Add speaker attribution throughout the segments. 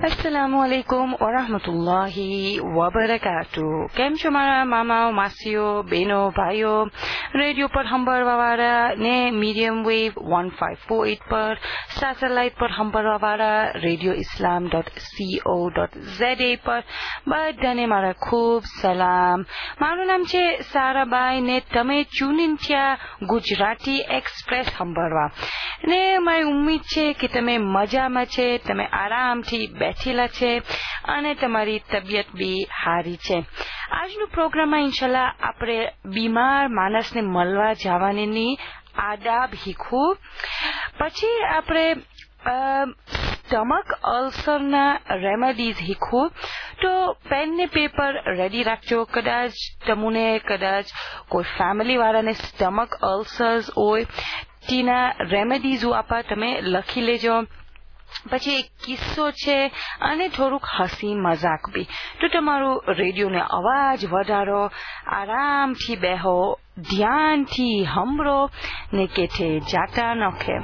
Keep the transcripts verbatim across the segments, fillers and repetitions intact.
Speaker 1: अस्सलामुअलैकुम वरहमतुल्लाहि वबरकातु। કેમ છો મારા મામાઓ, માસીઓ, બહેનો, ભાઈઓ? રેડિયો પર સાંભળવાવાળા ને medium wave one five four eight પર, સેટેલાઇટ પર સાંભળવાવાળા radio Islam dot C O dot પર બધાને મારા ખૂબ સલામ. મારું નામ છે સારાબાઈ ને તમે ટ્યુન થયા ગુજરાતી એક્સપ્રેસ સાંભળવા ને મારી ઉમ્મીદ છે કે તમે મજામાં છે, તમે આરામથી બેઠેલા છે અને તમારી તબિયત બી સારી છે. આજનો પ્રોગ્રામમાં ઇન્શાલ્લાહ આપણે બીમાર માણસને મળવા જવાની આદાબ શીખવું. પછી આપણે સ્ટમક અલ્સરના રેમેડીઝ શીખવું. તો પેન ને પેપર રેડી રાખજો. કદાચ તમને કદાચ કોઈ ફેમિલી વાળાને સ્ટમક અલ્સર્સ હોય તેના રેમેડીઝ આપા તમે લખી લેજો. પછી એક કિસ્સો છે અને થોડુંક હસી મજાક બી. તો તમારું રેડિયોનો અવાજ વધારો, આરામથી બેહો, ધ્યાનથી સાંભળો ને કેથે જાતા નખે.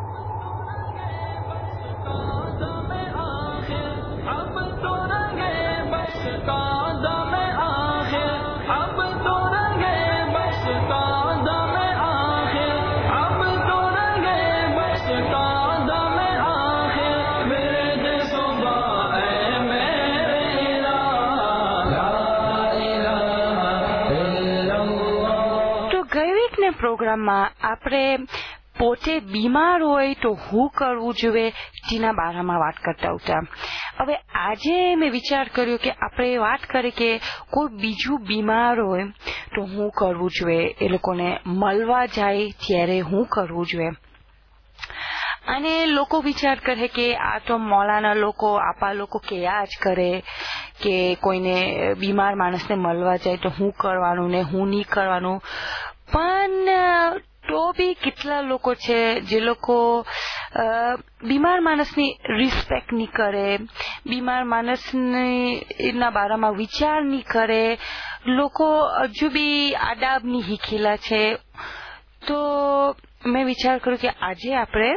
Speaker 1: પ્રોગ્રામમાં આપણે પોતે બીમાર હોય તો શું કરવું જોઈએ તેના બારામાં વાત કરતા હતા. હવે આજે મેં વિચાર કર્યો કે આપણે વાત કરીએ કે કોઈ બીજું બીમાર હોય તો શું કરવું જોઈએ, એ લોકોને મળવા જાય ત્યારે શું કરવું જોઈએ. અને લોકો વિચાર કરે કે આ તો મોલાના લોકો, આપા લોકો કયા જ કરે કે કોઈને બીમાર માણસને મળવા જાય તો શું કરવાનું ને શું નહીં કરવાનું. પણ તો બી કેટલા લોકો છે જે લોકો બીમાર માણસની રિસ્પેક્ટ નહીં કરે, બીમાર માણસની ના બારામાં વિચાર નહીં કરે. લોકો હજુ બી આદાબ નહીં શીખેલા છે. તો મેં વિચાર કર્યો કે આજે આપણે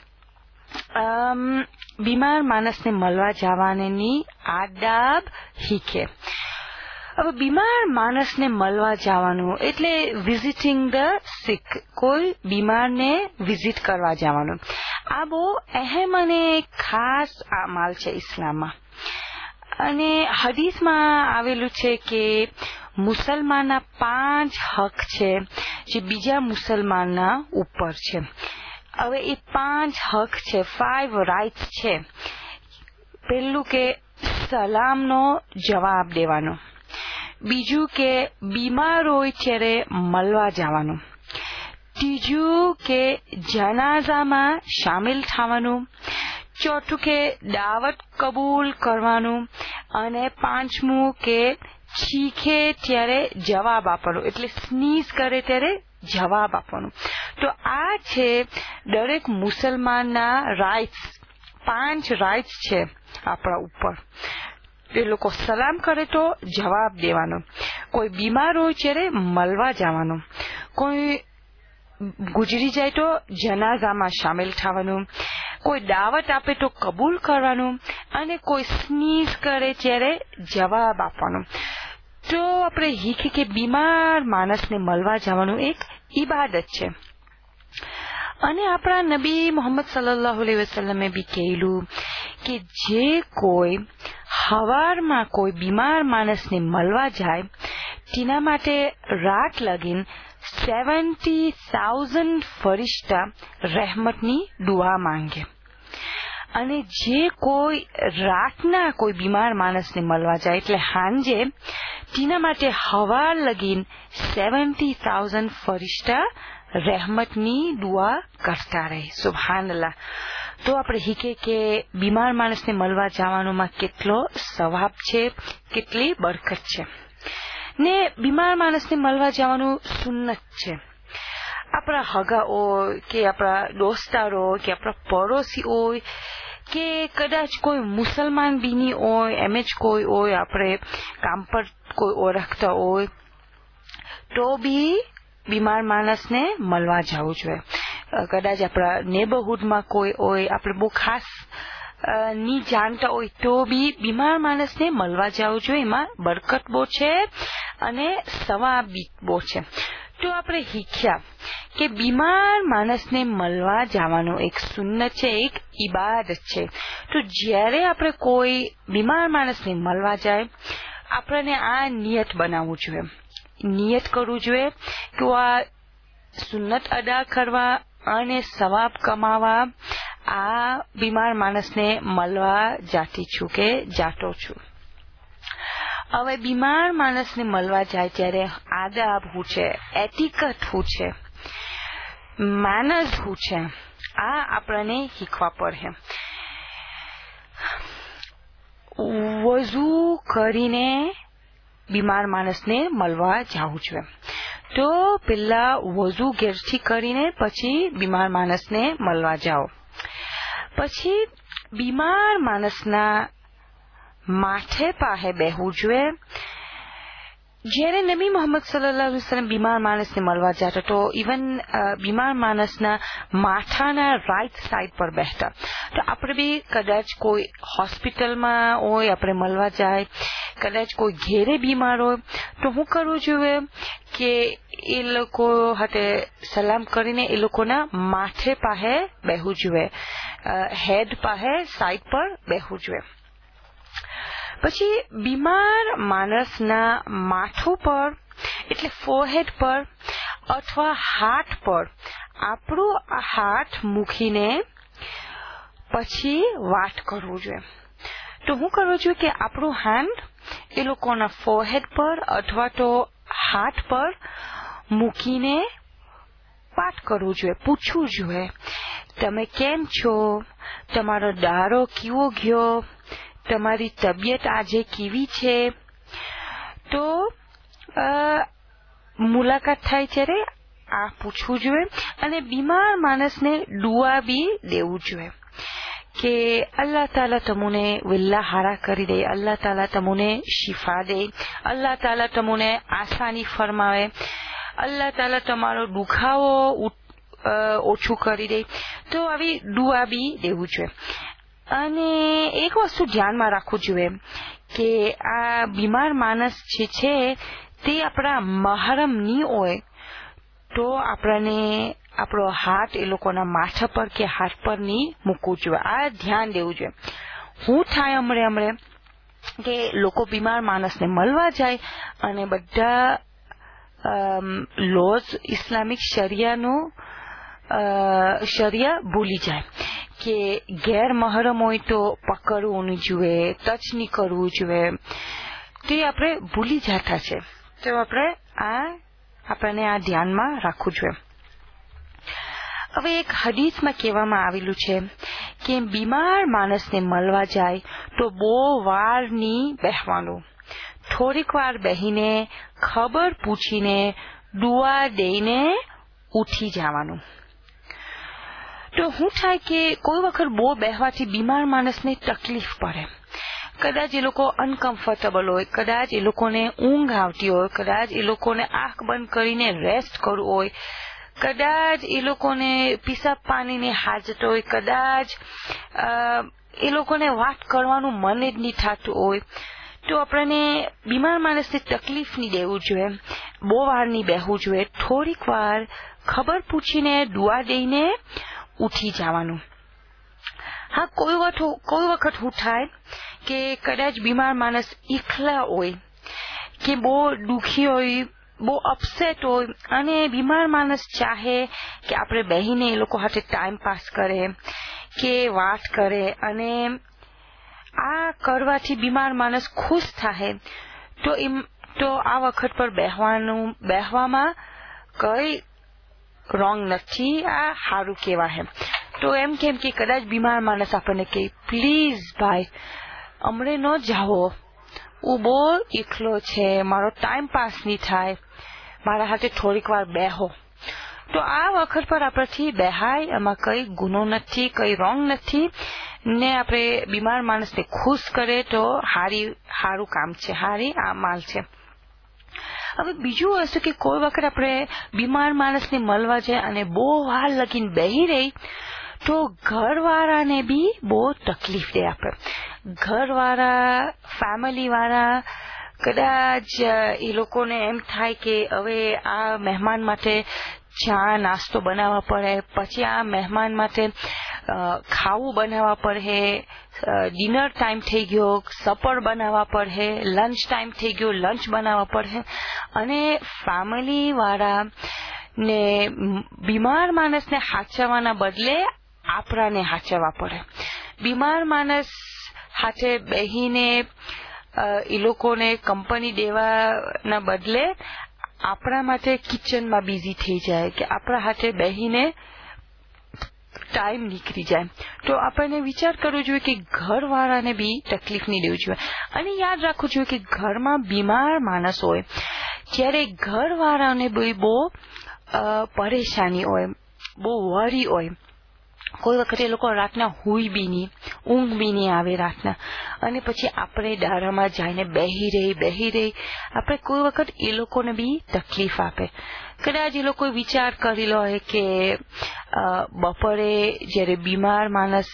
Speaker 1: બીમાર માણસને મળવા જવાની આદાબ શીખે. હવે બીમાર માણસને મળવા જવાનું એટલે વિઝિટિંગ ધ સિક, કોઈ બીમારને વિઝિટ કરવા જવાનું. આ બહુ અહેમ અને ખાસ અમાલ છે ઇસ્લામમાં. અને હદીસમાં આવેલું છે કે મુસલમાનના પાંચ હક છે જે બીજા મુસલમાનના ઉપર છે. હવે એ પાંચ હક છે, ફાઈવ રાઇટ્સ છે. પહેલું કે સલામનો જવાબ દેવાનો. બીજું કે બીમાર હોય ત્યારે મળવા જવાનું. ત્રીજું કે જનાઝામાં સામેલ થવાનું. ચોથું કે દાવત કબૂલ કરવાનું. અને પાંચમું કે છીંકે ત્યારે જવાબ આપવાનો, એટલે સ્નીઝ કરે ત્યારે જવાબ આપવાનો. તો આ છે દરેક મુસલમાનના રાઇટ્સ, પાંચ રાઇટ્સ છે આપણા ઉપર. એ લોકો સલામ કરે તો જવાબ દેવાનો, કોઈ બીમાર હોય ત્યારે મળવા જવાનું, કોઈ ગુજરી જાય તો જનાઝામાં સામેલ થવાનું, કોઈ દાવત આપે તો કબૂલ કરવાનું, અને કોઈ સ્નીઝ કરે ત્યારે જવાબ આપવાનો. તો આપણે શીખી કે બીમાર માણસને મળવા જવાનું એક ઇબાદત છે. અને આપણા નબી મોહમ્મદ સલ્લલ્લાહુ અલૈહિ વસલ્લમે બી કહેલું કે જે કોઈ હવારમાં કોઈ બીમાર માણસને મળવા જાય તેના માટે રાત લગીન સેવન્ટી થાઉઝન્ડ ફરિશ્તા રહેમતની દુઆ માંગે. અને જે કોઈ રાતના કોઈ બીમાર માણસને મળવા જાય એટલે હાંજે તેના માટે હવાર લગીન સેવન્ટી થાઉઝન્ડ ફરિશ્તા રહેમતની દુઆ કરતા રહે. સુબહાનલ્લાહ. તો આપણે શીખે કે બીમાર માણસને મળવા જવાનોમાં કેટલો સવાબ છે, કેટલી બરકત છે. ને બીમાર માણસને મળવા જવાનું સુન્નત છે. આપણા હગા હોય કે આપણા દોસ્તારો કે આપણા પડોશી હોય કે કદાચ કોઈ મુસલમાન બીની હોય, એમ જ કોઈ હોય, આપણે કામ પર કોઈ ઓળખતા હોય તો બી બીમાર માણસને મળવા જવું જોઈએ. કદાચ આપણા નેબરહુડમાં કોઈ હોય, આપણે બહુ ખાસ ની જાણતા હોય તો બી બીમાર માણસને મળવા જવું જોઈએ. એમાં બરકત બહુ છે અને સવાબ બહુ છે. તો આપણે શીખ્યા કે બીમાર માણસને મળવા જવાનું એક સુન્નત છે, એક ઇબાદત છે. તો જ્યારે આપણે કોઈ બીમાર માણસને મળવા જાય, આપણને આ નિયત બનાવવું જોઈએ, નિયત કરવું જોઈએ કે આ સુન્નત અદા કરવા અને સવાબ કમાવા આ બીમાર માણસને મળવા જાતી છું કે જાતો છું. હવે બીમાર માણસને મળવા જાય ત્યારે આદાબ શું છે, એટિકટ શું છે, મેનર્સ શું છે, આ આપણને શીખવા પડે. વઝુ કરીને બીમાર માણસને મળવા જવું જોઈએ. તો પેલા વઝુ ઘેરથી કરીને પછી બીમાર માણસને મળવા જાઓ. પછી બીમાર માણસના માથે પાસે બેહવું જોઈએ. જ્યારે નબી મોહમ્મદ સલ્લલ્લાહુ અલૈહિ વસલ્લમ બીમાર માણસને મળવા જતા તો ઇવન બીમાર માણસના માથાના રાઈટ સાઈડ પર બેસતા. તો આપણે બી કદાચ કોઈ હોસ્પિટલમાં હોય, આપણે મળવા જાય, કદાચ કોઈ ઘેરે બીમાર હોય તો શું કરવું જોઈએ કે એ લોકો હાથે સલામ કરીને એ લોકોના માથે પાસે બેહવું જોઈએ, હેડ પાસે સાઈડ પર બેહવું જોઈએ. પછી બીમાર માણસના માથું પર એટલે ફોરહેડ પર અથવા હાથ પર આપણું હાથ મૂકીને પછી વાત કરવું જોઈએ. તો શું કરવું જોઈએ કે આપણું હેન્ડ એ લોકોના ફોરહેડ પર અથવા તો હાથ પર મૂકીને વાત કરવું જોઈએ, પૂછવું જોઈએ તમે કેમ છો, તમારો દારો કેવો ગયો, તમારી તબિયત આજે કેવી છે. તો મુલાકાત થાય ત્યારે આ પૂછવું જોઈએ. અને બીમાર માણસને દુઆ બી દેવું જોઈએ કે અલ્લાહ તાલા તમને વલ્લા હારા કરી દે, અલ્લાહ તાલા તમને શિફા દે, અલ્લાહ તાલા તમને આસાની ફરમાવે, અલ્લાહ તાલા તમારો દુખાવો ઓછું કરી દે. તો આવી દુઆ બી દેવું જોઈએ. અને એક વસ્તુ ધ્યાનમાં રાખવું જોઈએ કે આ બીમાર માણસ જે છે તે આપણા મહરમ નહીં હોય તો આપણને આપણો હાથ એ લોકોના માથા પર કે હાથ પર નહીં મૂકવું જોઈએ. આ ધ્યાન દેવું જોઈએ. શું થાય હમણે હમણે કે લોકો બીમાર માણસને મળવા જાય અને બધા લોઝ ઇસ્લામિક શરિયાનું શરિયા ભૂલી જાય કે ગેર મહરમ હોય તો પકડવું નહીં જોઈએ, ટચ નહીં કરવું જોઈએ. તે આપણે ભૂલી જતા છે. તો આપણે આ આપણને આ ધ્યાનમાં રાખવું જોઈએ. હવે એક હદીસમાં કહેવામાં આવેલું છે કે બીમાર માણસને મળવા જાય તો બહુ વાર નહીં બેસવાનું, થોડીક વાર બેહીને ખબર પૂછીને દુઆ દઈને ઉઠી જવાનું. તો શું થાય કે કોઈ વખત બહુ બેહવાથી બીમાર માણસને તકલીફ પડે. કદાચ એ લોકો અનકમ્ફર્ટેબલ હોય, કદાચ એ લોકોને ઊંઘ આવતી હોય, કદાચ એ લોકોને આંખ બંધ કરીને રેસ્ટ કરવું હોય, કદાચ એ લોકોને પીસાબ પાણીની હાજત હોય, કદાચ એ લોકોને વાત કરવાનું મન જ નહીં થતું હોય. તો આપણને બીમાર માણસને તકલીફ નહીં દેવું જોઈએ, બહુ વાર નહીં બેહવું જોઈએ. થોડીક વાર ખબર પૂછીને દુઆ દઈને ઉઠી જવાનું. હા, કોઈ વખત કોઈ વખત શું થાય કે કદાચ બીમાર માણસ એકલા હોય કે બહુ દુખી હોય, બહુ અપસેટ હોય અને બીમાર માણસ ચાહે કે આપણે બેહીને એ લોકો સાથે ટાઈમ પાસ કરે કે વાત કરે અને આ કરવાથી બીમાર માણસ ખુશ થાય તો એમ તો આ વખત પર બેહવાનું બેહવામાં કઈ રોંગ નથી, આ સારું કહેવાય. તો એમ કેમ કે કદાચ બીમાર માણસ આપણને કહે પ્લીઝ ભાઈ હમણે ન જાઓ, હું બહુ એકલો છે, મારો ટાઈમ પાસ નહીં થાય, મારા હાથે થોડીક વાર બેહો. તો આ વખત પર આપણથી બેહાય, એમાં કઈ ગુનો નથી, કઈ રોંગ નથી ને આપણે બીમાર માણસને ખુશ કરે તો હારી સારું કામ છે, હારી આમાલ છે. હવે બીજું હશે કે કોઈ વખત આપણે બીમાર માણસને મળવા જાય અને બહુ વાર લગીને બેહી રહી તો ઘરવાળાને બી બહુ તકલીફ દે આપે. ઘરવાળા ફેમિલી વાળા કદાચ એ લોકોને એમ થાય કે હવે આ મહેમાન માટે ચા નાસ્તો બનાવવા પડે, પછી આ મહેમાન માટે ખાવું બનાવવા પડે, ડિનર ટાઈમ થઈ ગયો સપર બનાવવા પડે, લંચ ટાઈમ થઈ ગયો લંચ બનાવવા પડે, અને ફેમિલી વાળા ને બીમાર માણસને હાચવવાના બદલે આપણાને હાચવવા પડે. બીમાર માણસ હાથે બેહીને એ લોકોને કંપની દેવાના બદલે આપણા માટે કિચનમાં બિઝી થઈ જાય કે આપણા હાથે બેહીને ટાઈમ નીકળી જાય. તો આપણને વિચાર કરવો જોઈએ કે ઘરવાળાને બી તકલીફ નહીં દેવું જોઈએ. અને યાદ રાખવું જોઈએ કે ઘરમાં બીમાર માણસ હોય ત્યારે ઘરવાળાને બી બહુ પરેશાની હોય, બહુ વરી હોય. કોઈ વખતે એ લોકો રાતના હુઈ બી નહીં, ઊંઘ બી નહીં આવે રાતના, અને પછી આપણે દારામાં જઈને બેહી રહી બેહી રહી આપણે કોઈ વખત એ લોકોને બી તકલીફ આપે. કદાચ એ લોકો વિચાર કરેલો હોય કે બપોરે જયારે બીમાર માણસ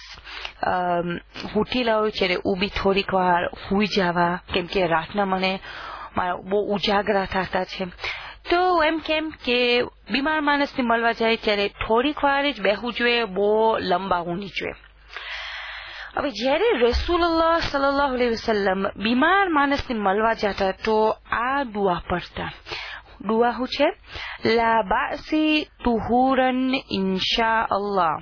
Speaker 1: ઉઠેલા હોય ત્યારે ઉભી થોડીક વાર હુઈ જવા, કેમ કે રાતના મને બહુ ઉજાગરા થતા છે. તો એમ કેમ કે બીમાર માણસને મળવા જાય ત્યારે થોડીક વાર જ બેહવું જોઈએ, બહુ લંબાવવું નહીં જોઈએ. હવે જયારે રસૂલુલ્લાહ સલ્લલ્લાહુ અલૈહિ વસલ્લમ બીમાર માણસને મળવા જતા તો આ દુઆ પડતા. દુઆ શું છે? લા બાસી તુહુરન ઇન્શા અલ્લાહ.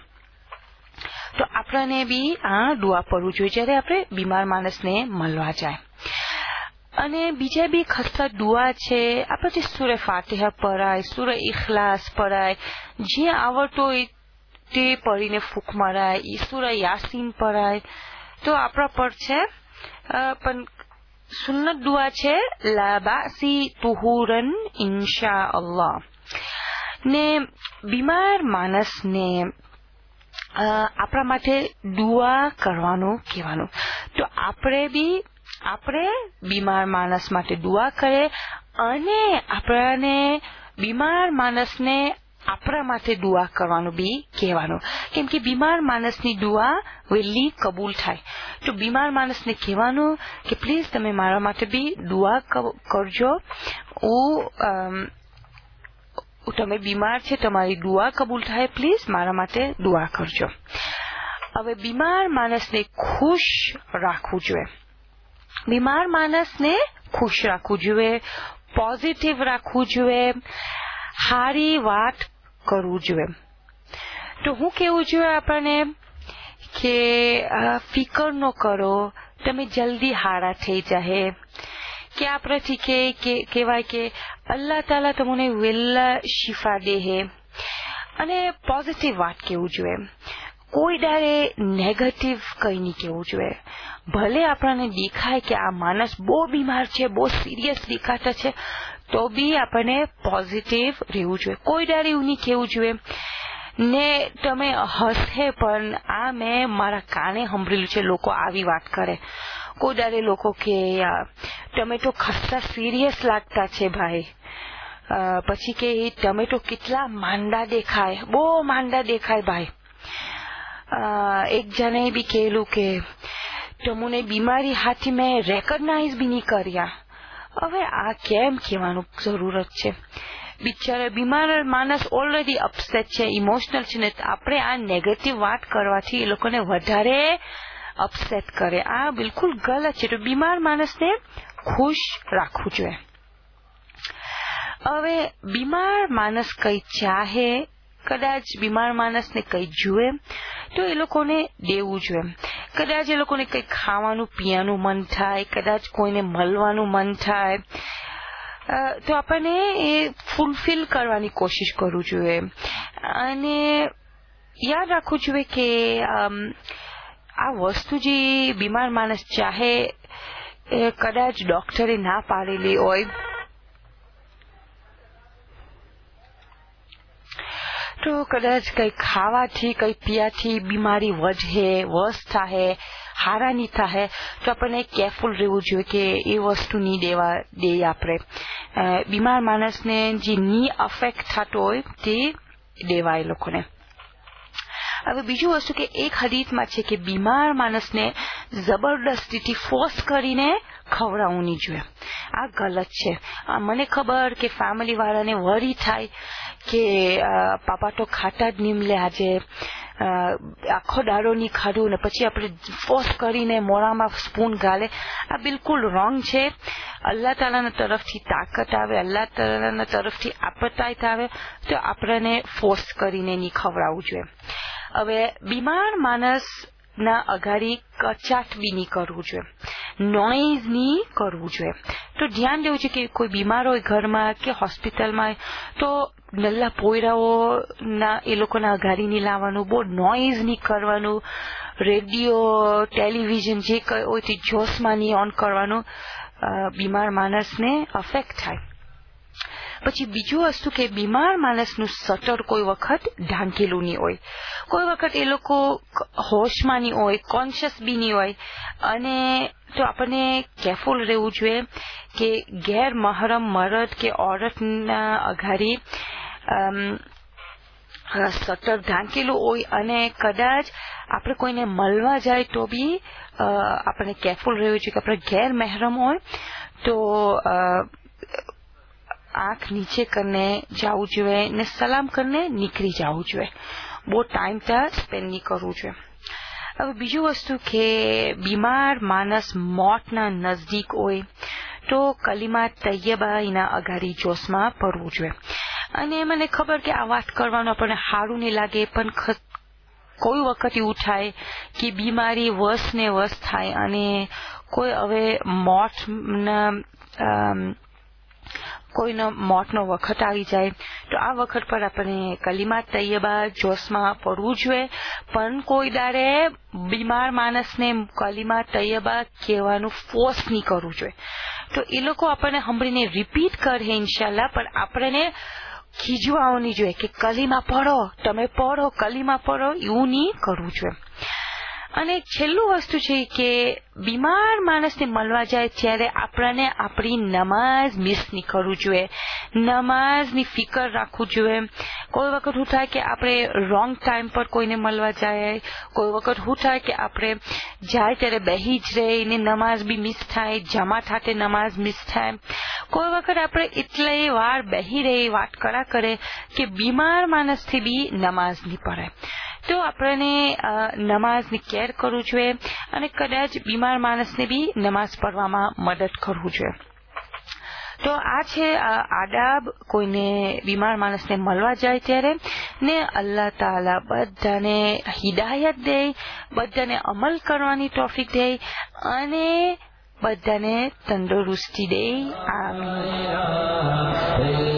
Speaker 1: તો આપણને બી આ દુઆ પડવું જોઈએ જયારે આપણે બીમાર માણસને મળવા જાય. અને બીજા બી ખાસા દુઆ છે. આપણે સૂરે ફાતિહા પઢાય, સૂરે ઇખલાસ પઢાય, જે આવડતો હોય તે પઢીને ફૂંક મરાય, સૂરે યાસીન પઢાય. તો આપણા પર છે પણ સુન્નત દુઆ છે લા બાસી તુહુરન ઇન્શા અલ્લાહ. ને બીમાર માણસને આપણા માટે દુઆ કરવાનું કહેવાનું. તો આપણે બી આપણે બીમાર માણસ માટે દુઆ કરે અને આપણને બીમાર માણસને આપણા માટે દુઆ કરવાનું બી કહેવાનું, કેમ કે બીમાર માણસની દુઆ વહેલી કબૂલ થાય. તો બીમાર માણસને કહેવાનું કે પ્લીઝ તમે મારા માટે બી દુઆ કરજો, હું તમે બીમાર છે, તમારી દુઆ કબૂલ થાય, પ્લીઝ મારા માટે દુઆ કરજો. હવે બીમાર માણસને ખુશ રાખવું જોઈએ. બીમાર માણસને ખુશ રાખવું જોઈએ, પોઝિટિવ રાખવું જોઈએ, સારી વાત કરવું જોઈએ. તો હું કેવું જોઈએ આપણને કે ફિકર ન કરો, તમે જલ્દી હારા થઈ જાય. કે આપણાથી કે કહેવાય કે અલ્લાહ તાલા તમને વહેલા શિફા દે હે, અને પોઝિટિવ વાત કેવું જોઈએ. કોઈ ડારે નેગેટિવ કઈ નહીં કેવું જોઈએ. ભલે આપણને દેખાય કે આ માણસ બહુ બીમાર છે, બહુ સિરિયસ દેખાતા છે, તો બી આપણને પોઝિટિવ રહેવું જોઈએ. કોઈ ડારે એવું નહીં કેવું જોઈએ. ને તમે હસે પણ આ મેં મારા કાને સાંભળેલું છે, લોકો આવી વાત કરે. કોઈ ડારે લોકો કે તમે તો ખાસા સિરિયસ લાગતા છે ભાઈ, પછી કે તમે તો કેટલા માંદા દેખાય, બહુ માંદા દેખાય ભાઈ. એક જણે બી કહેલું કે તમને બીમારી હાથી મેં રેકગ્નાઇઝ બી નહીં કર્યા. હવે આ કેમ કહેવાનું જરૂરત છે? બિચારા બીમાર માણસ ઓલરેડી અપસેટ છે, ઇમોશનલ છે, ને આપણે આ નેગેટિવ વાત કરવાથી એ લોકોને વધારે અપસેટ કરે. આ બિલકુલ ગલત છે. તો બીમાર માણસને ખુશ રાખવું જોઈએ. હવે બીમાર માણસ કઈ ચાહે, કદાચ બીમાર માણસને કઈ જુએ તો એ લોકોને દેવું જોઈએ. કદાચ એ લોકોને કઈ ખાવાનું પીવાનું મન થાય, કદાચ કોઈને મળવાનું મન થાય, તો આપણને એ ફૂલફિલ કરવાની કોશિશ કરવું જોઈએ. અને યાદ રાખવું જોઈએ કે આ વસ્તુ જે બીમાર માણસ ચાહે કદાચ ડોક્ટરે ના પાડેલી હોય, તો કદાચ કઈ ખાવાથી કઈ પીવાથી બીમારી વધે, વસ થાય, હારા નહીં થાય, તો આપણને કેરફુલ રહેવું જોઈએ કે એ વસ્તુ નહીં દેવા દઈએ. આપણે બીમાર માણસને જે ની અફેક્ટ થતો હોય તે દેવાય લોકોને. હવે બીજું વસ્તુ કે એક હદીસમાં છે કે બીમાર માણસને જબરદસ્તીથી ફોર્સ કરીને ખવડાવવું નહીં જોઈએ. આ ગલત છે. મને ખબર કે ફેમિલી વાળાને વરી થાય કે પાપા તો ખાતા જ નીમલે, આજે આખો દાડો નહીં ખાધું ને પછી આપણે ફોર્સ કરીને મોડામાં સ્પૂન ગાલે. આ બિલકુલ રોંગ છે. અલ્લાહ તાલાના તરફથી તાકાત આવે, અલ્લાહ તાલાના તરફથી આપતાયત આવે તો આપણને ફોર્સ કરીને નહીં ખવડાવવું જોઈએ. હવે બીમાર માણસ ના અગાડી કચાટ બી નહીં કરવું જોઈએ, નોઇઝ નહીં કરવું જોઈએ. તો ધ્યાન દેવું છે કે કોઈ બીમાર હોય ઘરમાં કે હોસ્પિટલમાં તો નલ્લા પોયરાઓ ના એ લોકોના અગાડી નહીં લાવવાનું, બહુ નોઇઝ નહીં કરવાનું, રેડિયો ટેલિવિઝન જે કઈ હોય તે જોશમાં નહીં ઓન કરવાનું, બીમાર માણસને અફેક્ટ થાય. પછી બીજું વસ્તુ કે બીમાર માણસનું સટર કોઈ વખત ઢાંકેલું નહીં હોય, કોઈ વખત એ લોકો હોશમાં નહીં હોય, કોન્શિયસ બી નહીં હોય, અને તો આપણને કેરફુલ રહેવું જોઈએ કે ગેર મહરમ મર્દ કે ઓરતના અઘાડી સટર ઢાંકેલું હોય અને કદાચ આપણે કોઈને મળવા જાય તો બી આપણે કેરફુલ રહેવું જોઈએ કે આપણે ગેર મહેરમ હોય તો આંખ નીચે કરીને જવું જોઈએ ને સલામ કરીને નીકળી જવું જોઈએ, બહુ ટાઈમ ત્યાં સ્પેન્ડ નહીં કરવું જોઈએ. હવે બીજું વસ્તુ કે બીમાર માણસ મોતના નજદીક હોય તો કલીમા તૈયબા એના અગાડી જોશમાં પડવું જોઈએ. અને મને ખબર કે આ વાત કરવાનું આપણને સારું નહીં લાગે, પણ કોઈ વખત એવું થાય કે બીમારી વસ ને વસ થાય અને કોઈ હવે મોતના કોઈનો મોતનો વખત આવી જાય તો આ વખત પર આપણે કલીમા તૈયબા જોશમાં પડવું જોઈએ. પણ કોઈ દાડે બીમાર માણસને કલીમા તૈયબા કહેવાનું ફોર્સ નહીં કરવું જોઈએ. તો એ લોકો આપણને સાંભળીને રિપીટ કરે ઇન્શાલ્લાહ, પણ આપણને ખીજવાવું નહીં જોઈએ કે કલીમા પડો, તમે પડો, કલીમા પડો, એવું નહીં કરવું જોઈએ. અને છેલ્લું વસ્તુ છે કે બીમાર માણસને મળવા જાય ત્યારે આપણને આપણી નમાઝ મિસ નહીં કરવું જોઈએ, નમાઝની ફિકર રાખવું જોઈએ. કોઈ વખત શું થાય કે આપણે રોંગ ટાઈમ પર કોઈને મળવા જાય, કોઈ વખત શું થાય કે આપણે જાય ત્યારે બેહી જ રહે ને નમાઝ બી મિસ થાય, જમાત સાથે નમાઝ મિસ થાય. કોઈ વખત આપણે એટલે વાર બેહી રહી વાત કરા કરે કે બીમાર માણસથી બી નમાઝ નહીં પડે. તો આપણને નમાઝની કેર કરવું જોઈએ અને કદાચ બીમાર માણસને બી નમાઝ પઢવામાં મદદ કરવું જોઈએ. તો આ છે આદાબ કોઈને બીમાર માણસને મળવા જાય ત્યારે. ને અલ્લાહ તાલા બધાને હિદાયત દે, બધાને અમલ કરવાની તોફીક દે અને બધાને તંદુરસ્તી દે. આમીન.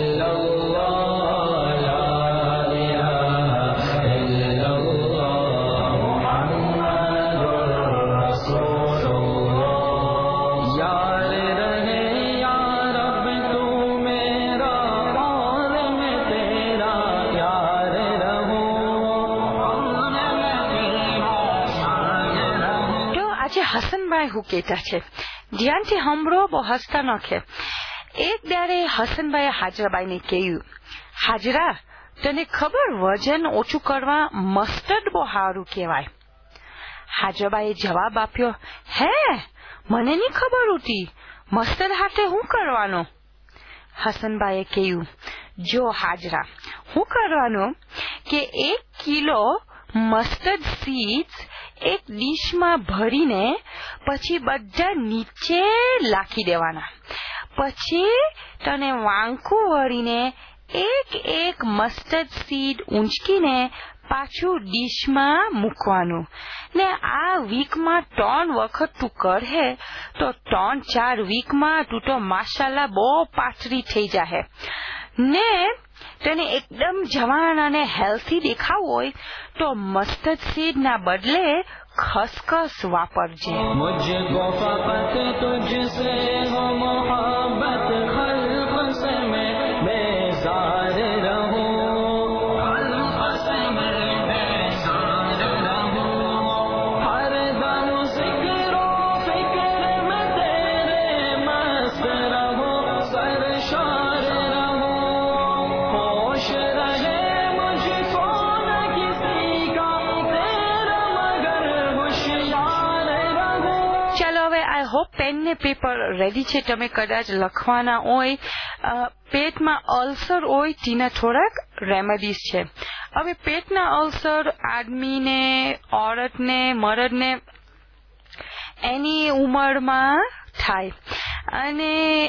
Speaker 1: હસનભાઈ હું કહેતા છે, ધ્યાનથી સાંભળો, બહુ હસતા નખે. એક દાડે હસનભાઈએ હાજરાબાઈને કહ્યું, હાજરા તને ખબર વજન ઓછું કરવા મસ્ટર્ડ બહુ સારું કહેવાય? હાજરાબાઈએ જવાબ આપ્યો, હે મને નહીં ખબર હતી, મસ્ટર્ડ હાથે શું કરવાનું? હસનભાઈએ કહ્યું, જો હાજરા શું કરવાનું કે એક કિલો મસ્ટર્ડ સીડ્સ એક ડીશમાં ભરીને પછી બધા નીચે લાખી દેવાના, પછી તને વાંકું વળીને એક એક મસ્ટર્ડ સીડ ઊંચકીને પાછું ડીશમાં મૂકવાનું ને આ વીકમાં ત્રણ વખત તું કરે તો ત્રણ ચાર વીકમાં તું તો માશાલ્લાહ બહુ પાતળી થઈ જાહે ને તેને એકદમ જવાન અને હેલ્થી દેખાવું હોય તો મસ્ટર્ડ સીડ ના બદલે ખસખસ વાપરજે. મુझको फकत तुझसे हो मोहब्बत खल्क़ से मैं बेजार रहूं, खल्क़ से मैं बेजार रहूं, हर दम ज़िक्र फ़िक्र में तेरे मस्त रहूं, सरशार रहूं, होश रहे मुझको न किसी का હોપ પેન ને પેપર રેડી છે, તમે કદાચ લખવાના હોય. પેટમાં અલ્સર હોય તેના થોડાક રેમેડીઝ છે. હવે પેટના અલ્સર આદમીને, ઓરતને, મર્દને એની ઉંમરમાં થાય અને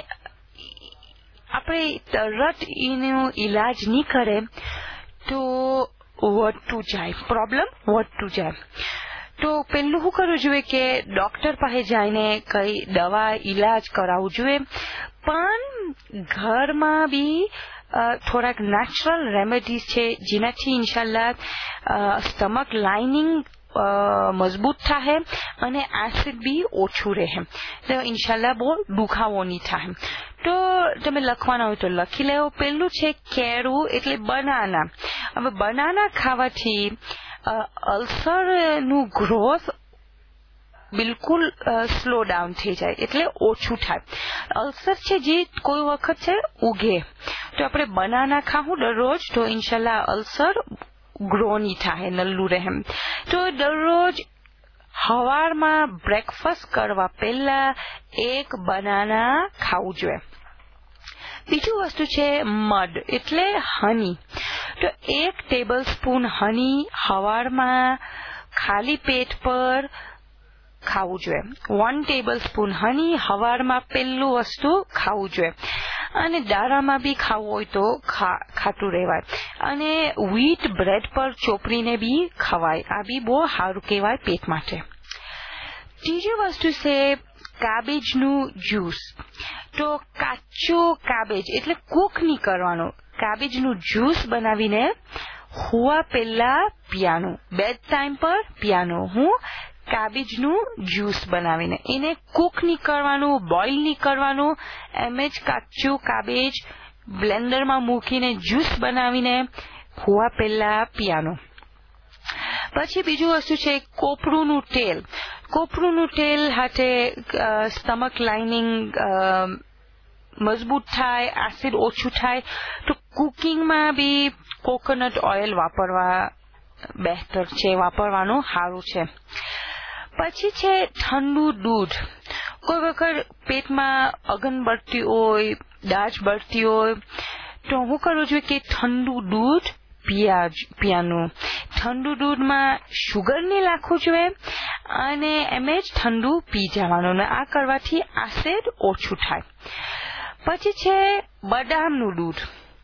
Speaker 1: આપણે તરત એનો ઈલાજ નહીં કરે તો વધતું જાય, પ્રોબ્લેમ વધતું જાય. તો પેલું શું કરવું જોઈએ કે ડોક્ટર પાસે જઈને કઈ દવા ઈલાજ કરાવવું જોઈએ, પણ ઘરમાં બી થોડાક નેચરલ રેમેડીઝ છે જેનાથી ઇન્શાલ્લાહ સ્ટમક લાઇનિંગ મજબૂત થાય અને એસિડ બી ઓછું રહે, તો ઇન્શાલ્લાહ બહુ દુખાવો નહીં થાય. તો તમે લખવાના હોય તો લખી લેવો. પેલું છે કેળું એટલે બનાના. હવે બનાના ખાવાથી અલ્સર નું ગ્રોથ બિલકુલ સ્લો ડાઉન થઈ જાય, એટલે ઓછું થાય. અલ્સર છે જે કોઈ વખત છે ઉગે, તો આપણે બનાના ખાવું દરરોજ તો ઇન્શાલ્લાહ અલ્સર ગ્રો નહીં થાય, નલ્લું રહે. તો દરરોજ સવારમાં બ્રેકફાસ્ટ કરવા પહેલા એક બનાના ખાવું જોઈએ. બીજું વસ્તુ છે મધ એટલે હની. તો એક ટેબલ સ્પૂન હની સવારમાં ખાલી પેટ પર ખાવું જોઈએ. વન ટેબલ સ્પૂન હની સવારમાં પહેલું વસ્તુ ખાવું જોઈએ. અને દાડામાં બી ખાવું હોય તો ખાતું રહેવાય. અને વ્હીટ બ્રેડ પર ચોપડીને બી ખવાય, આ બી બહુ સારું કહેવાય પેટ માટે. ત્રીજી વસ્તુ છે કાબેજનું જ્યુસ. તો કાચું કાબેજ એટલે કૂક નહીં કરવાનું, કાબેજનું જ્યુસ બનાવીને હુવા પહેલા પીવાનું, બેડ ટાઈમ પર પીવાનું. હું કાબેજનું જ્યુસ બનાવીને, એને કૂક નહીં કરવાનું, બોઇલ નહીં કરવાનું, એમ જ કાચું કાબેજ બ્લેન્ડરમાં મૂકીને જ્યુસ બનાવીને હુવા પહેલા પીવાનું. પછી બીજું વસ્તુ છે કોપરુનું તેલ. કોપરુનું તેલ હાથે સ્ટમક લાઇનિંગ મજબૂત થાય, એસિડ ઓછું થાય. તો કુકિંગમાં બી કોકોનટ ઓઇલ વાપરવા બહેતર છે, વાપરવાનું સારું છે. પછી છે ઠંડુ દૂધ. કોઈ વખત પેટમાં અગન બળતી હોય, દાજ બળતી હોય, તો શું કરવું જોઈએ કે ઠંડુ દૂધ પીવાનું. ઠંડુ દૂધમાં શુગર નહીં નાખવું જોઈએ અને એમ જ ઠંડુ પી જવાનું. આ કરવાથી એસિડ ઓછું થાય. પછી છે બદામનું દૂધ.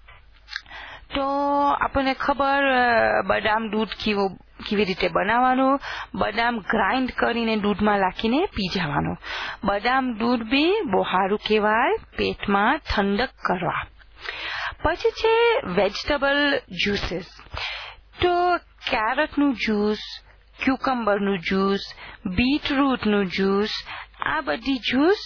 Speaker 1: તો આપણને ખબર બદામ દૂધ કેવું કેવી રીતે બનાવવાનું. બદામ ગ્રાઇન્ડ કરીને દૂધમાં નાખીને પી જવાનું. બદામ દૂધ બી બહુ સારું કહેવાય પેટમાં ઠંડક કરવા. પછી છે વેજીટેબલ જ્યુસીસ. તો કેરેટનું જ્યુસ, ક્યુકમ્બરનું જ્યુસ, બીટરૂટનું જ્યુસ, આ બધી જ્યુસ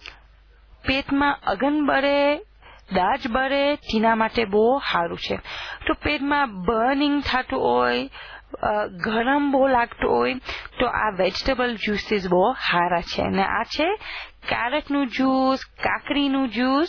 Speaker 1: પેટમાં અગન બળે, દાજ બળે તેના માટે બહુ સારું છે. તો પેટમાં બર્નિંગ થતું હોય, ગરમ બહુ લાગતું હોય, તો આ વેજીટેબલ જ્યુસીસ બહુ સારા છે. અને આ છે કેરેટનું જ્યુસ, કાકડીનું જ્યુસ,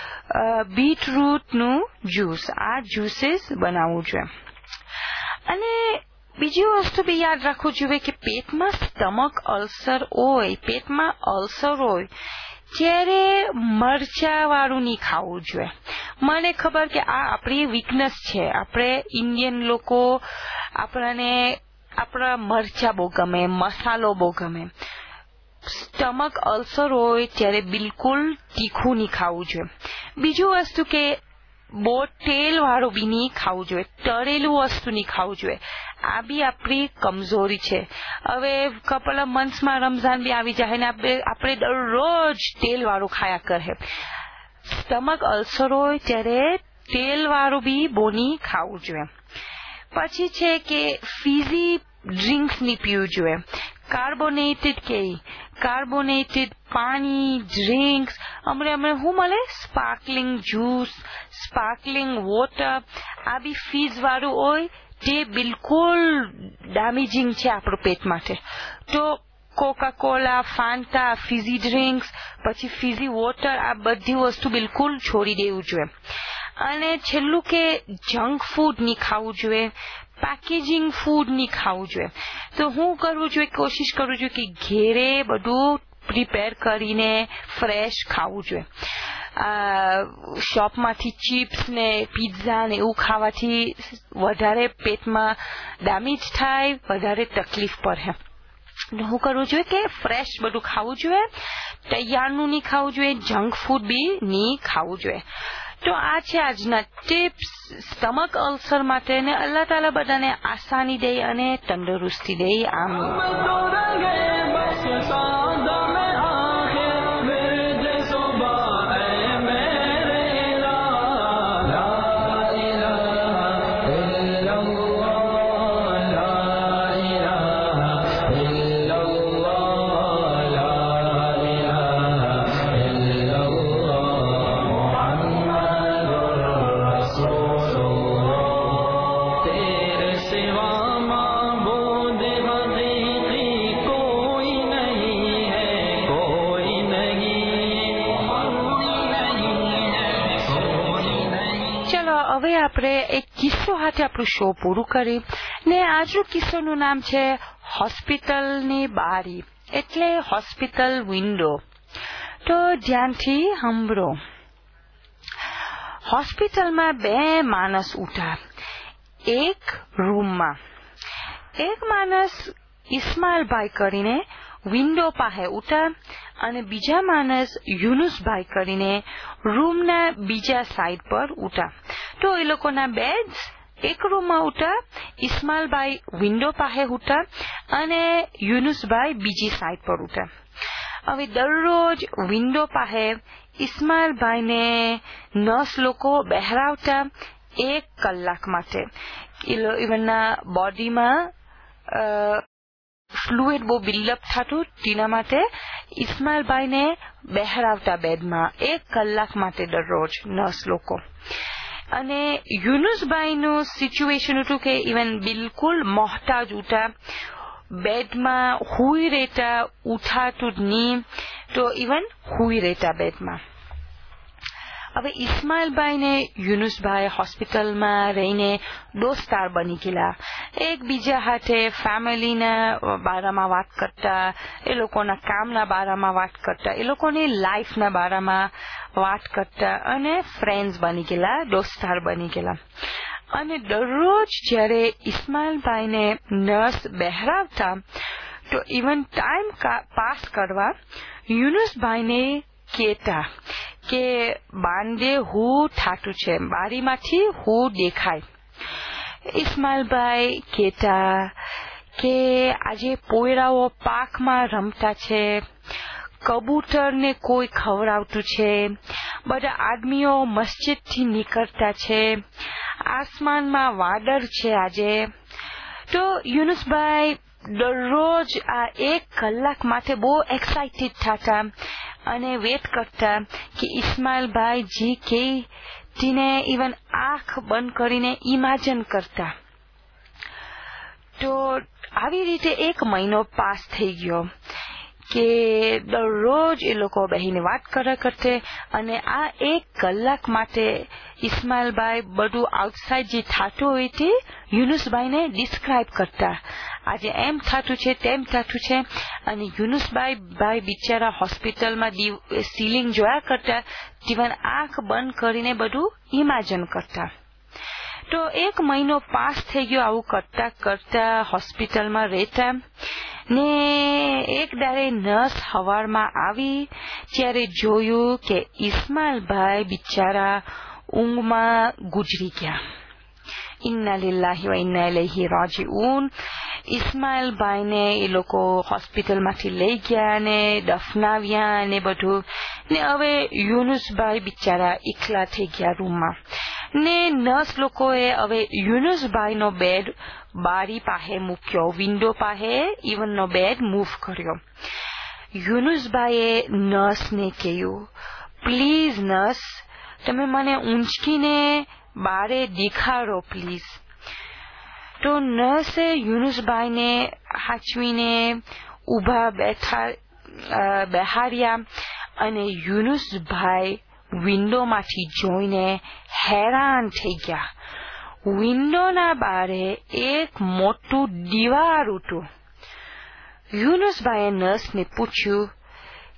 Speaker 1: બીટરૂટનું જ્યુસ. આ જ્યુસીસ બનાવવું જોઈએ. અને બીજી વસ્તુ બી યાદ રાખવું જોઈએ કે પેટમાં સ્ટમક અલ્સર હોય, પેટમાં અલ્સર હોય ત્યારે મરચા વાળું નહીં ખાવું જોઈએ. મને ખબર કે આ આપણી વીકનેસ છે. આપણે ઇન્ડિયન લોકો આપણને આપણા મરચા બહુ ગમે, મસાલો બહુ ગમે. સ્ટમક અલ્સર હોય ત્યારે બિલકુલ તીખું નહીં ખાવું જોઈએ. બીજું વસ્તુ કે બહુ તેલ વાળું બી નહીં ખાવું જોઈએ, તળેલું વસ્તુ નહીં ખાવું જોઈએ. આ બી આપણી કમજોરી છે. હવે કપલ ઓફ મંથમાં રમઝાન બી આવી જાય ને આપણે આપણે દરરોજ તેલ વાળું ખાયા કરે. સ્ટમક અલ્સર હોય ત્યારે તેલ વાળું બી બહુ નહીં ખાવું જોઈએ. પછી છે કે ફીઝી ડ્રિંક્સ નહીં પીવું જોઈએ. કાર્બોનેટેડ કે કાર્બોનેટેડ પાણી, ડ્રિંક્સ, હમણાં હમણાં શું મળે સ્પાર્કલિંગ જ્યુસ, સ્પાર્કલિંગ વોટર, આ બી ફીઝ વાળું હોય તે બિલકુલ ડેમેજિંગ છે આપણું પેટ માટે. તો Coca Cola, Fanta, fizzy drinks, પછી ફીઝી વોટર, આ બધી વસ્તુ બિલકુલ છોડી દેવું જોઈએ. અને છેલ્લું કે જંક ફૂડ નહીં ખાવું જોઈએ, પેકેજિંગ ફૂડ નહીં ખાવું જોઈએ. તો હું કરવું જોઈએ, કોશિશ કરવું જોઈએ કે ઘેરે બધું પ્રિપેર કરીને ફ્રેશ ખાવું જોઈએ. શોપમાંથી ચિપ્સ ને પિઝા ને એવું ખાવાથી વધારે પેટમાં ડેમેજ થાય, વધારે તકલીફ પડે. શું કરવું જોઈએ કે ફ્રેશ બધું ખાવું જોઈએ, તૈયારનું નહીં ખાવું જોઈએ, જંક ફૂડ બી નહીં ખાવું જોઈએ. તો આ છે આજના ટિપ્સ સ્ટમક અલ્સર માટે, ને અલ્લાહ તાલા બધાને આસાની દે અને તંદુરસ્તી દે. આમીન. હવે આપણે એક કિસ્સો સાથે આપણું શો પૂરું કરી ને આજનું કિસ્સાનું નામ છે હોસ્પિટલની બારી, એટલે હોસ્પિટલ વિન્ડો. તો ધ્યાનથી સાંભળો. હોસ્પિટલમાં બે માણસ ઉઠા એક રૂમમાં. એક માણસ ઇસ્માઇલભાઈ કરીને વિન્ડો પાસે ઉઠા અને બીજા માણસ યુનુસભાઈ કરીને રૂમના બીજા સાઈડ પર ઉઠા. તો એ લોકોના બેડ્સ એક રૂમમાં ઉઠા, ઇસ્માઇલભાઈ વિન્ડો પાસે ઉઠા અને યુનુસભાઈ બીજી સાઈડ પર ઉઠા. હવે દરરોજ વિન્ડો પાસે ઇસ્માઇલભાઈને નર્સ લોકો બહેરાવતા એક કલાક માટે. એમના બોડીમાં ફ્લુઇડ બહુ બિલ્ડઅપ થતું, તેના માટે ઇસ્માઇલભાઈને બહેરાવતા બેડમાં એક કલાક માટે દરરોજ નર્સ લોકો. અને યુનુસભાઈનું સિચ્યુએશન હતું કે ઇવન બિલકુલ મોહતાજ ઉઠા, બેડમાં હુઈ રહેતા, ઉઠાતું જ નહીં, તો ઇવન હુઈ રહેતા બેડમાં. હવે ઇસ્માઇલભાઈ ને યુનુસભાઈ હોસ્પિટલમાં રહીને દોસ્તાર બની ગયેલા. એકબીજા સાથે ફેમિલીના બારામાં વાત કરતા, એ લોકોના કામના બારામાં વાત કરતા, એ લોકોની લાઈફના બારામાં વાત કરતા અને ફ્રેન્ડ્સ બની ગયેલા, દોસ્તાર બની ગયેલા. અને દરરોજ જયારે ઇસ્માઇલભાઈને નર્સ બહેરાવતા તો ઇવન ટાઈમ પાસ કરવા યુનુસભાઈને કહેતા કે બાંધે હું થાતું છે, બારીમાંથી હું દેખાય. ઇસ્માઇલભાઈ કહેતા કે આજે પોયરાઓ પાકમાં રમતા છે, કબૂતરને કોઈ ખવડાવતું છે, બધા આદમીઓ મસ્જિદથી નીકળતા છે, આસમાનમાં વાદળ છે આજે. તો યુનુસભાઈ દરરોજ આ એક કલાક માટે બહુ એક્સાઇટેડ થતા અને વેટ કરતા કે ઇસ્માઇલભાઈ જી કે તેને ઇવન આંખ બંધ કરીને ઇમેજિન કરતા. તો આવી રીતે એક મહિનો પાસ થઈ ગયો કે દરરોજ એ લોકો બહીને વાત કર્યા કરતે અને આ એક કલાક માટે ઇસ્માઇલભાઈ બધું આઉટસાઇડ જે થતું હોય તે યુનુસભાઈને ડિસ્ક્રાઇબ કરતા. આજે એમ થતું છે, તેમ થતું છે. અને યુનુસભાઈ ભાઈ બિચારા હોસ્પિટલમાં સીલિંગ જોયા કરતા, જીવન આંખ બંધ કરીને બધું ઇમેજિન કરતા. તો એક મહિનો પાસ થઈ ગયો આવું કરતા કરતા હોસ્પિટલમાં રહેતા. ને એક દાડે નર્સ સવારમાં આવી ત્યારે જોયું કે ઇસ્માઇલભાઈ બિચારા ઊંઘમાં ગુજરી ગયા. ઇન્ના લિલ્લાહી વ ઇન્ના ઇલૈહી રાજીઉન. ઇસ્માઇલભાઈને એ લોકો હોસ્પિટલમાંથી લઈ ગયા ને દફનાવ્યા ને બધું. ને હવે યુનુસભાઈ બિચારા એકલા થઈ ગયા રૂમમાં. ને નર્સ લોકોએ હવે યુનુસભાઈનો બેડ બારી પાસે મૂક્યો, વિન્ડો પાસે ઇવનનો બેડ મૂવ કર્યો. યુનુસભાઈએ નર્સને કહ્યું, પ્લીઝ નર્સ, તમે મને ઊંચકીને બારે દેખાડો પ્લીઝ. તો નર્સે યુનુસભાઈને હાચવીને ઉભા બેઠા બેહાડ્યા અને યુનુસભાઈ વિન્ડોમાંથી જોઈને હેરાન થઈ ગયા. વિન્ડોના બારે એક મોટું દીવાર હતું. યુનુસભાઈએ નર્સને પૂછ્યું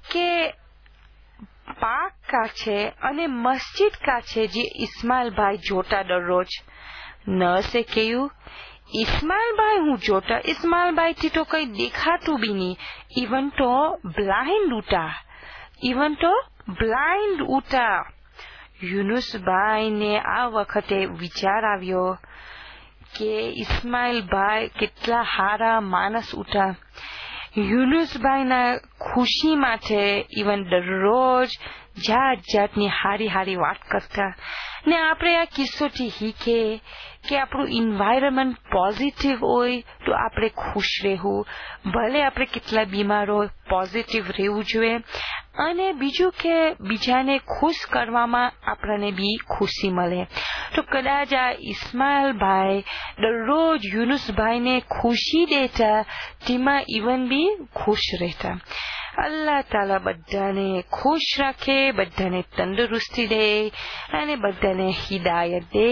Speaker 1: કે પાક કાછે અને મસ્જિદ કાછે જે ઇસ્માઇલભાઈ જોતા દરરોજ. નર્સે કહ્યું, ઇસ્માઇલભાઈ હું જોતા? ઇસ્માઇલભાઈથી તો કઈ દેખાતું બી નહીં. ઇવન તો બ્લાઇન્ડ ઉટા ઇવન તો બ્લાઇન્ડ ઉટા યુનુસભાઈને આ વખતે વિચાર આવ્યો કે ઇસ્માઇલભાઈ કેટલા હારા માણસ ઉઠા. યુનુસભાઈના ખુશી માટે ઇવન દરરોજ જાત જાતની હારી હારી વાત કરતા. ને આપણે આ કિસ્સોથી શીખે કે આપણું એન્વાયરમેન્ટ પોઝિટિવ હોય તો આપણે ખુશ રહેવું. ભલે આપણે કેટલા બીમાર હોય, પોઝિટિવ રહેવું જોઈએ. અને બીજું કે બીજાને ખુશ કરવામાં આપણને બી ખુશી મળે. તો કદાચ આ ઇસ્માઇલભાઈ દરરોજ યુનુસભાઈને ખુશી દેતા, તેમાં ઇવન બી ખુશ રહેતા. અલ્લાહ તાલા બધાને ખુશ રાખે, બધાને તંદુરસ્તી દે અને બધાને હિદાયત દે.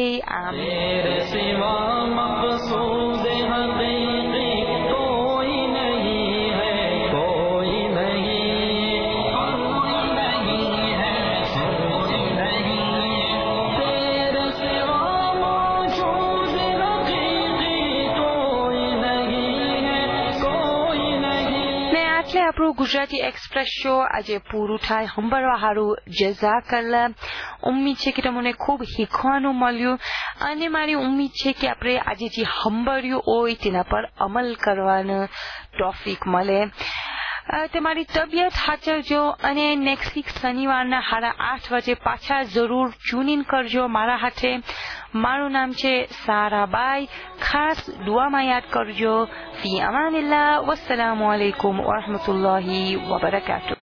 Speaker 1: આપણું ગુજરાતી એક્સપ્રેસ શો આજે પૂરું થાય. સાંભળવા સારું જઝાકલ્લા. ઉમ્મીદ છે કે તમને ખૂબ શીખવાનું મળ્યું અને મારી ઉમ્મીદ છે કે આપણે આજે જે સાંભળ્યું હોય તેના પર અમલ કરવાનો ટોફિક મળે. તમારી તબિયત સાચવજો અને નેક્સ્ટ વીક શનિવારના સાડા આઠ વાગે પાછા જરૂર ટ્યુન ઇન કરજો મારા હાથે. મારું નામ છે સારાબાઈ. ખાસ દુઆમાં યાદ કરજો. ફી અમાનિલ્લાહ. વસ્સલામુ અલૈકુમ વરહમતુલ્લાહી વબરકાતુહ.